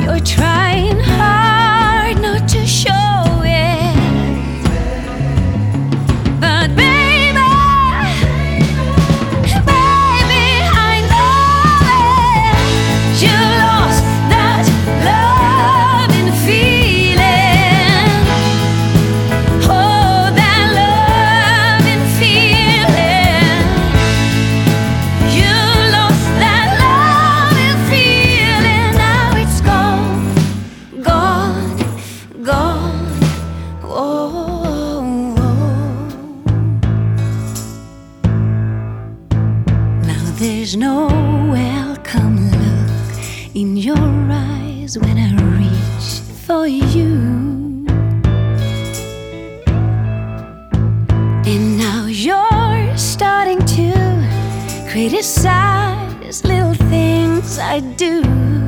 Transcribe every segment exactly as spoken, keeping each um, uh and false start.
You're trying hard not to show it, but baby, baby, I know it. You lost that love and feeling. Oh, that love and feeling. You lost that love and feeling. Now it's gone, gone, gone. Oh, now there's no welcome look in your eyes when I reach for you. And now you're starting to criticize little things I do.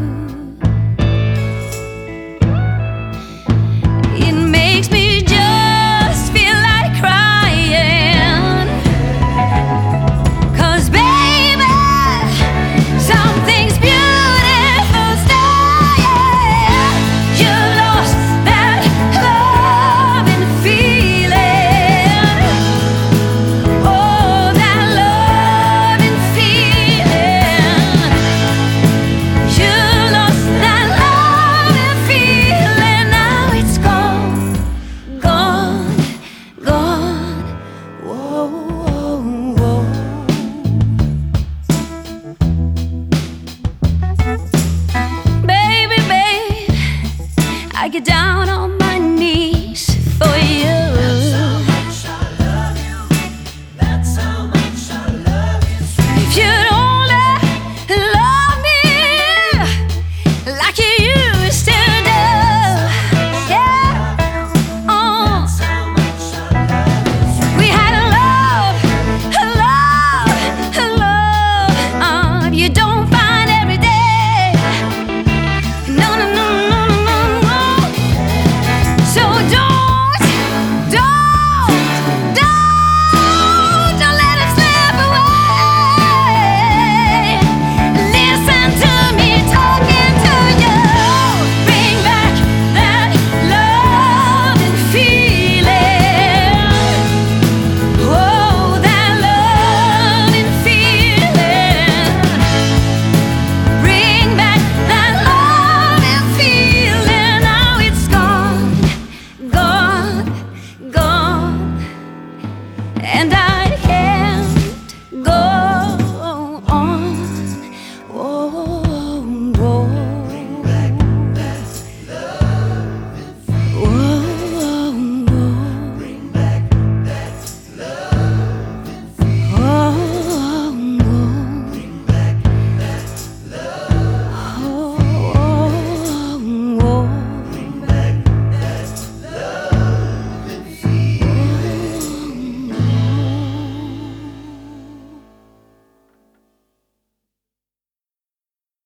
It makes me just feel like crying, 'cause baby, something's beautiful's dying. You lost that love and feeling. Oh, that love and feeling. You lost that love and feeling. Now it's gone, gone, gone. Whoa, whoa, whoa. Baby, babe, I get down on